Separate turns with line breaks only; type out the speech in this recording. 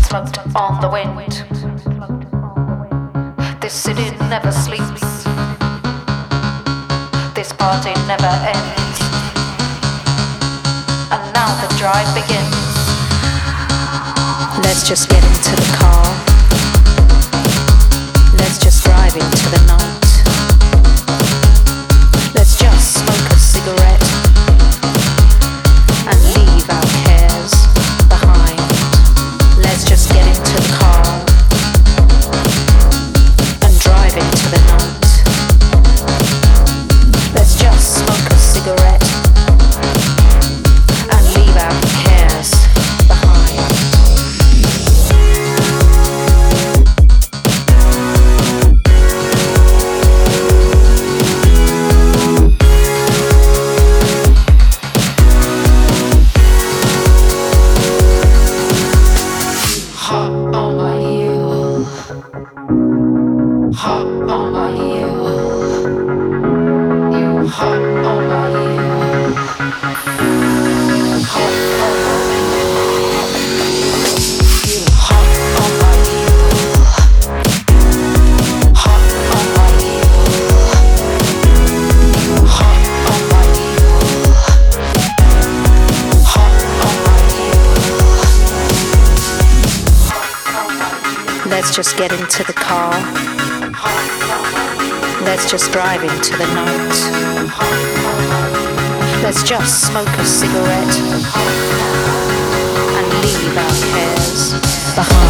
float on the wind. This city never sleeps. This party never ends. And now the drive begins. Let's just get into the car. Let's just drive into the night. Let's just smoke a cigarette and leave our cares behind. Let's just get into the car and drive into the night. Let's just smoke a cigarette and leave our cares behind. Let's just get into the car. Let's just drive into the night. Let's just smoke a cigarette and leave our cares behind.